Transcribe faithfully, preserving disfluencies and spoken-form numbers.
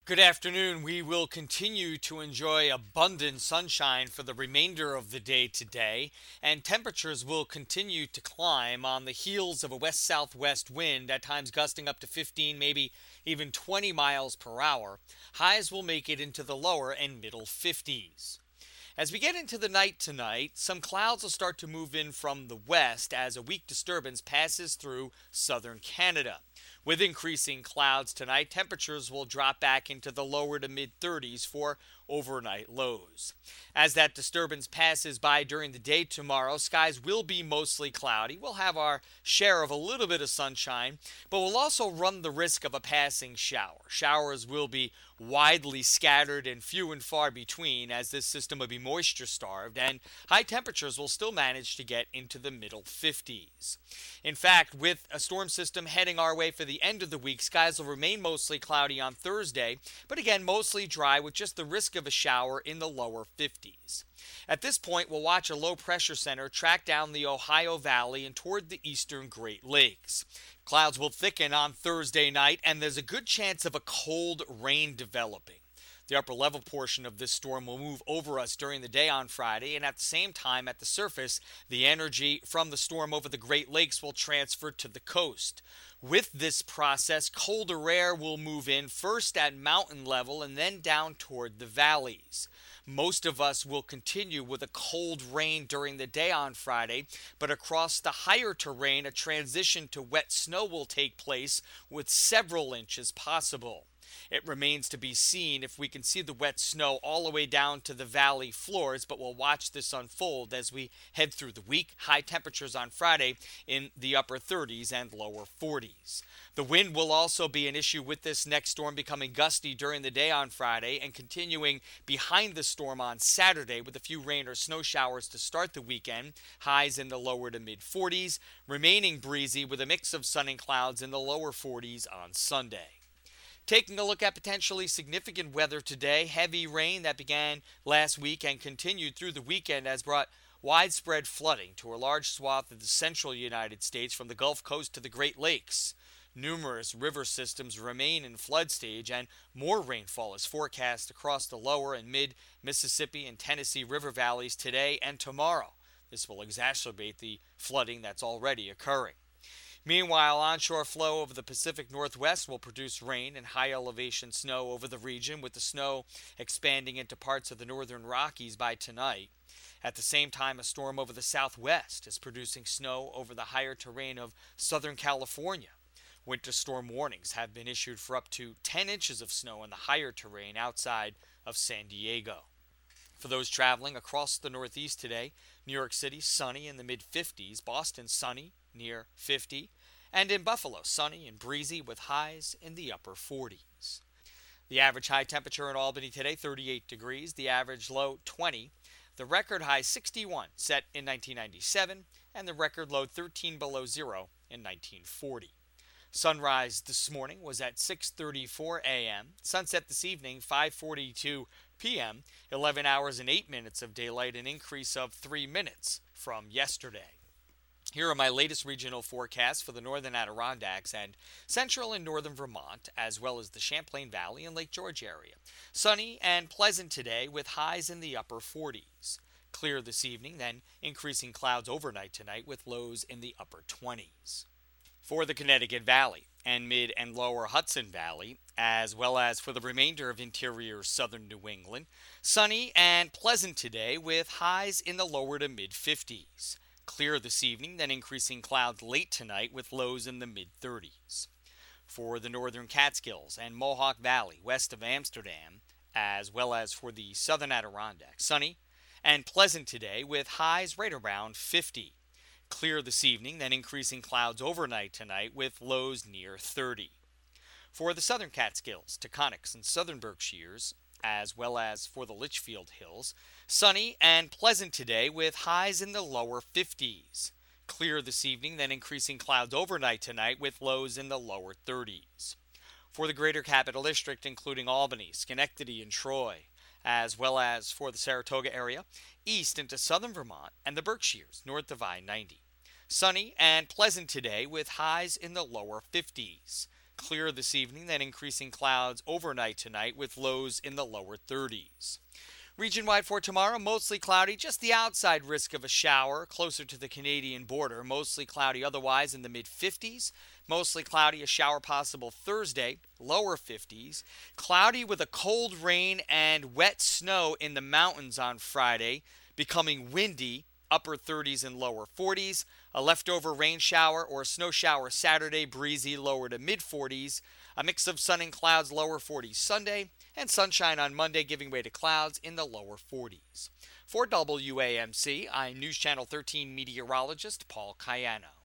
Good afternoon. We will continue to enjoy abundant sunshine for the remainder of the day today, and temperatures will continue to climb on the heels of a west southwest wind, at times gusting up to fifteen, maybe even twenty miles per hour. Highs will make it into the lower and middle fifties. As we get into the night tonight, some clouds will start to move in from the west as a weak disturbance passes through southern Canada. With increasing clouds tonight, temperatures will drop back into the lower to mid thirties for overnight lows. As that disturbance passes by during the day tomorrow, skies will be mostly cloudy. We'll have our share of a little bit of sunshine, but we'll also run the risk of a passing shower. Showers will be widely scattered and few and far between, as this system will be moisture starved, and high temperatures will still manage to get into the middle fifties. In fact, with a storm system heading our way for the end of the week, skies will remain mostly cloudy on Thursday, but again mostly dry with just the risk of a shower in the lower fifties. At this point, we'll watch a low pressure center track down the Ohio Valley and toward the eastern Great Lakes. Clouds will thicken on Thursday night, and there's a good chance of a cold rain developing. The upper level portion of this storm will move over us during the day on Friday, and at the same time, at the surface, the energy from the storm over the Great Lakes will transfer to the coast. With this process, colder air will move in first at mountain level and then down toward the valleys. Most of us will continue with a cold rain during the day on Friday, but across the higher terrain, a transition to wet snow will take place with several inches possible. It remains to be seen if we can see the wet snow all the way down to the valley floors, but we'll watch this unfold as we head through the week. High temperatures on Friday in the upper thirties and lower forties. The wind will also be an issue with this next storm, becoming gusty during the day on Friday and continuing behind the storm on Saturday with a few rain or snow showers to start the weekend. Highs in the lower to mid forties, remaining breezy with a mix of sun and clouds in the lower forties on Sunday. Taking a look at potentially significant weather today, heavy rain that began last week and continued through the weekend has brought widespread flooding to a large swath of the central United States from the Gulf Coast to the Great Lakes. Numerous river systems remain in flood stage, and more rainfall is forecast across the lower and mid-Mississippi and Tennessee river valleys today and tomorrow. This will exacerbate the flooding that's already occurring. Meanwhile, onshore flow over the Pacific Northwest will produce rain and high elevation snow over the region, with the snow expanding into parts of the northern Rockies by tonight. At the same time, a storm over the southwest is producing snow over the higher terrain of Southern California. Winter storm warnings have been issued for up to ten inches of snow in the higher terrain outside of San Diego. For those traveling across the Northeast today, New York City sunny in the mid fifties, Boston sunny near fifty, and in Buffalo sunny and breezy with highs in the upper forties. The average high temperature in Albany today, thirty-eight degrees, the average low, twenty. The record high, sixty-one, set in nineteen ninety-seven, and the record low, thirteen below zero, in nineteen forty. Sunrise this morning was at six thirty-four a.m., sunset this evening, five forty-two p.m., eleven hours and eight minutes of daylight, an increase of three minutes from yesterday. Here are my latest regional forecasts for the northern Adirondacks and central and northern Vermont, as well as the Champlain Valley and Lake George area. Sunny and pleasant today with highs in the upper forties. Clear this evening, then increasing clouds overnight tonight with lows in the upper twenties. For the Connecticut Valley and mid and lower Hudson Valley, as well as for the remainder of interior southern New England, sunny and pleasant today with highs in the lower to mid fifties. Clear this evening, then increasing clouds late tonight with lows in the mid thirties. For the northern Catskills and Mohawk Valley west of Amsterdam, as well as for the southern Adirondacks, sunny and pleasant today with highs right around fifty. Clear this evening, then increasing clouds overnight tonight with lows near thirty. For the southern Catskills, Taconics, and southern Berkshires, as well as for the Litchfield Hills, sunny and pleasant today with highs in the lower fifties. Clear this evening, then increasing clouds overnight tonight with lows in the lower thirties. For the greater Capital District, including Albany, Schenectady, and Troy, as well as for the Saratoga area, east into southern Vermont, and the Berkshires, north of I ninety. Sunny and pleasant today with highs in the lower fifties. clear this evening, then increasing clouds overnight tonight with lows in the lower thirties. Region-wide for tomorrow, mostly cloudy, just the outside risk of a shower closer to the Canadian border. Mostly cloudy otherwise in the mid fifties. Mostly cloudy, a shower possible Thursday, lower fifties. Cloudy with a cold rain and wet snow in the mountains on Friday, becoming windy, upper thirties and lower forties. A leftover rain shower or snow shower Saturday, breezy, lower to mid forties. A mix of sun and clouds, lower forties Sunday, and sunshine on Monday, giving way to clouds in the lower forties. For W A M C, I'm News Channel thirteen meteorologist Paul Cayano.